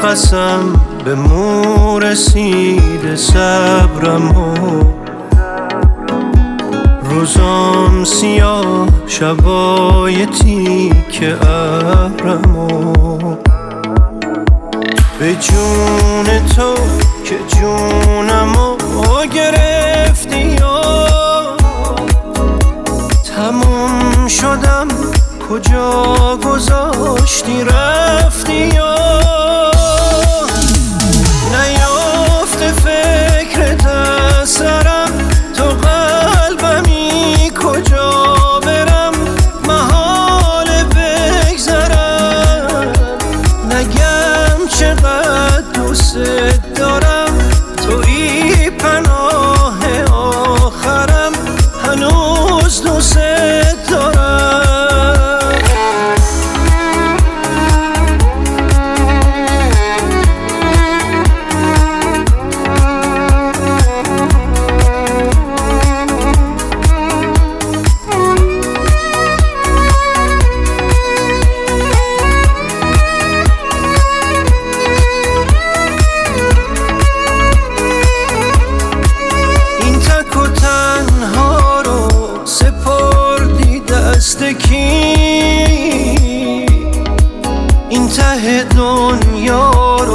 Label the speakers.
Speaker 1: نفسم به مو رسیده صبرم و روزام سیاه شبای تیک ابرم و به جون تو که جونمو گرفتی یا تموم شدم کجا گذاشتی رفتی یا نیافته فکرت از سرم تو قلبمی کجا برم محال بگذرم نگم چقدر دوست دارم تویی پناه آخرم هنوز دوست دارم دست کی این ته